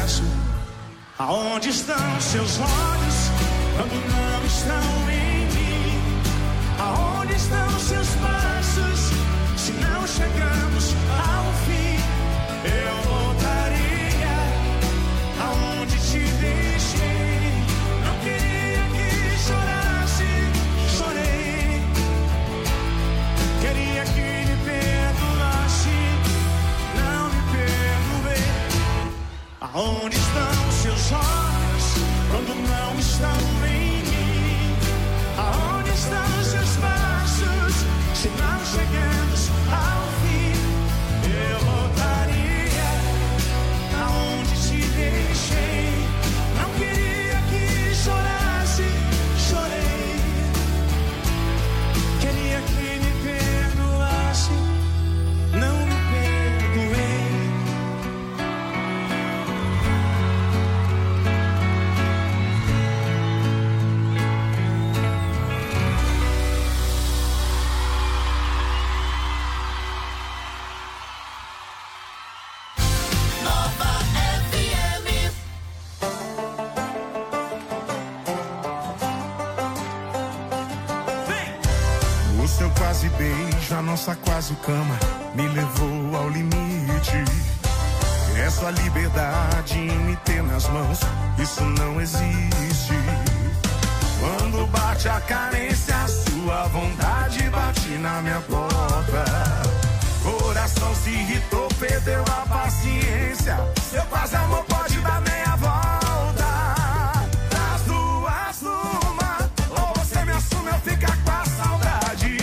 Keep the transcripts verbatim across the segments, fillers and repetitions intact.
abraço? Aonde estão seus olhos quando não estão em mim? Aonde estão seus passos se não chegamos ao fim? Eu voltaria aonde te deixei. Não queria que chorasse, chorei. Queria que me perdoasse, não me perdoei. Aonde estão seus olhos quando não estão em mim? Aonde estão seus passos se não chegamos ao fim? Eu voltaria aonde te deixei. Não queria que chorasse, chorei. Queria que me perdoasse, não me perdoei. Quase beijo, a nossa quase cama me levou ao limite. Essa liberdade em me ter nas mãos, isso não existe. Quando bate a carência, a sua vontade bate na minha porta. Coração se irritou, perdeu a paciência. Seu quase amor pode dar meia volta. Das duas, uma, ou você me assume ou fica com a saudade.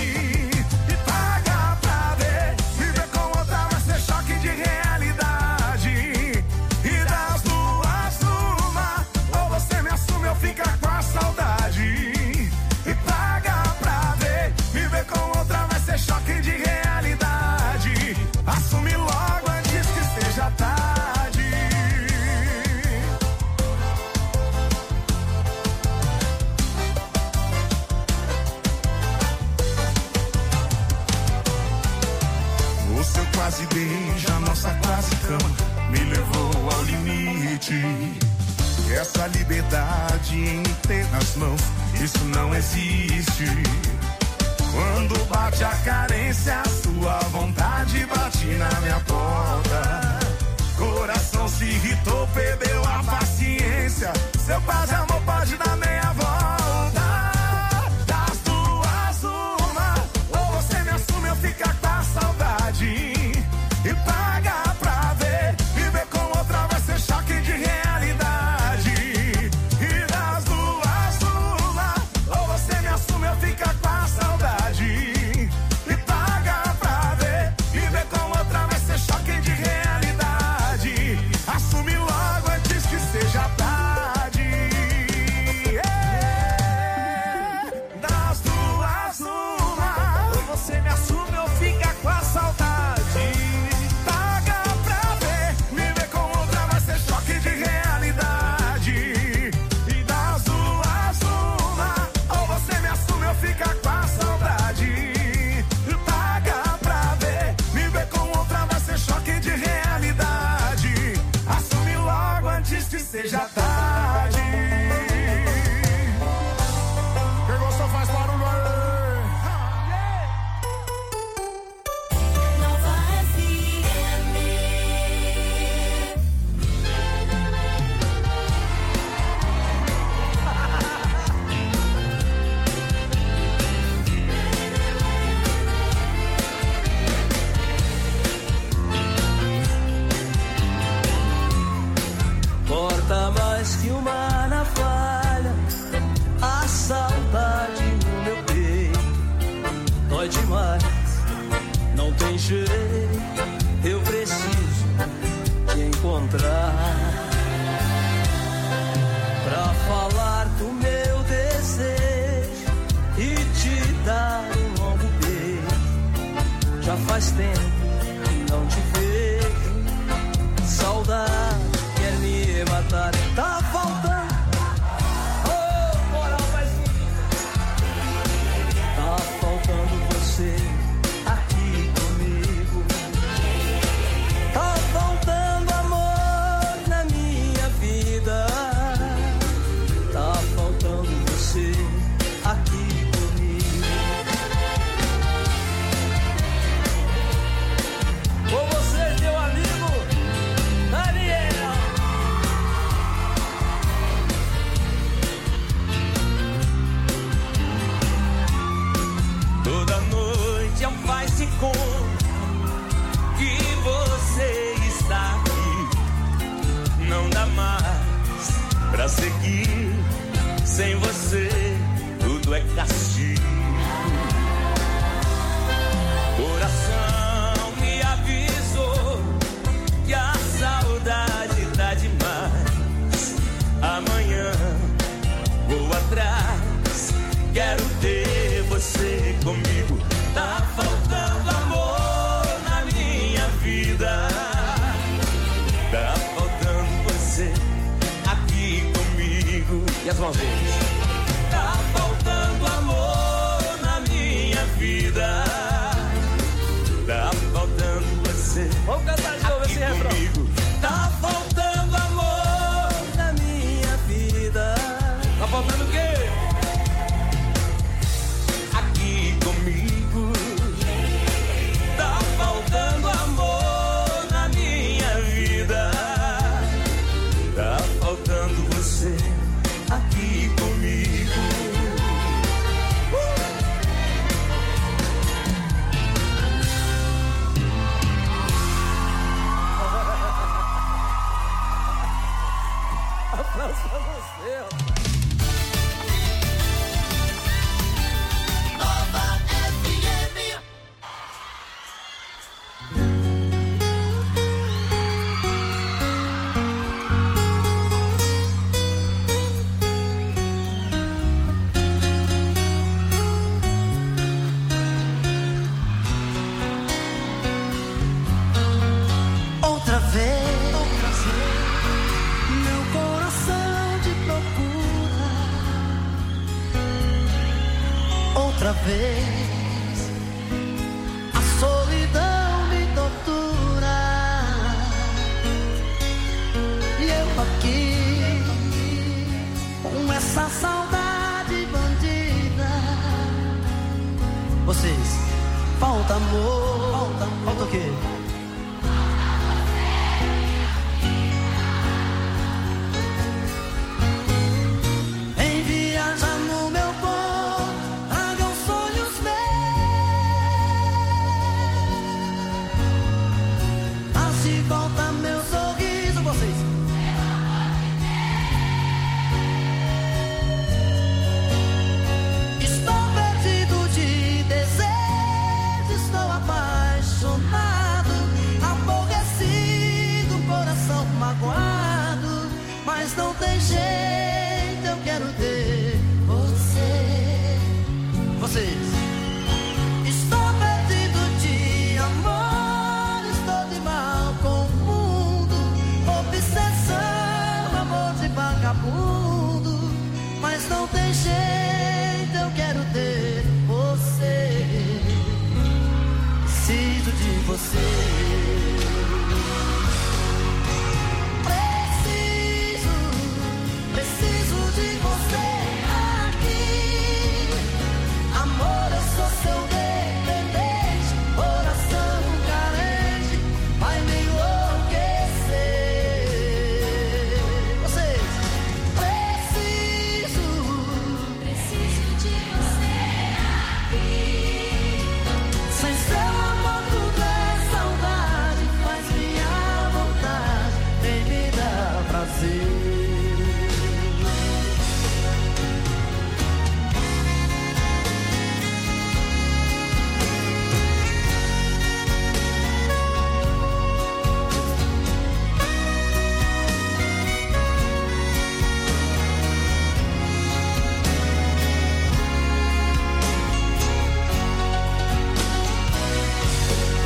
Fica com a saudade e paga pra ver. Viver com outra vai ser choque de realidade. Assume logo antes que seja tarde. O seu quase beijo, a nossa quase cama me levou ao limite. Essa liberdade em ter nas mãos, isso não existe. Quando bate a carência, a sua vontade bate na minha porta. Coração se irritou, perdeu a paciência. Seu quase amor pode dar meia volta. Das duas, uma, ou você me assume ou fica com a saudade. E paga pra ver, viver com outra vai ser choque de realidade. Fica com a saudade e paga pra ver. Viver com outra vai ser choque de realidade. Assume logo antes que seja tarde. É. Das duas, uma, ou você me assume ou fica com a saudade. Paga pra ver. Viver com outra vai ser choque de realidade. E das duas, uma, ou você me assume ou fica com a saudade. Paga pra ver. Viver com outra vai ser choque de realidade. Assume logo antes que seja tarde. Quem gostou faz barulho aí. Nova F M. Corta mais que uma navalha, a saudade no meu peito dói demais, não tem jeito, eu preciso te encontrar pra falar do meu desejo e te dar um longo beijo. Já faz tempo que não te vejo, saudade quer me matar, tá faltando. Oh, moral mais tá faltando você aqui comigo. Tá faltando amor na minha aqui. Sem você, tudo é castigo. Coração me avisou que a saudade tá demais. Amanhã vou atrás, quero ter você comigo. Tá faltando amor na minha vida. Tá faltando você aqui comigo. E as mãozinhas. Tá faltando amor na minha vida. Tá faltando você. Vamos cantar de novo esse refrão. Comigo. Tá faltando amor na minha vida. Tá faltando o quê? Aqui comigo. Tá faltando amor na minha vida. Tá faltando você aqui comigo. Uh! Aplausos pra você, ó. Nova F M. Outra vez, meu coração te procura. Outra vez, a solidão me tortura. E eu aqui, com essa saudade bandida. Vocês, falta amor, falta, falta o quê?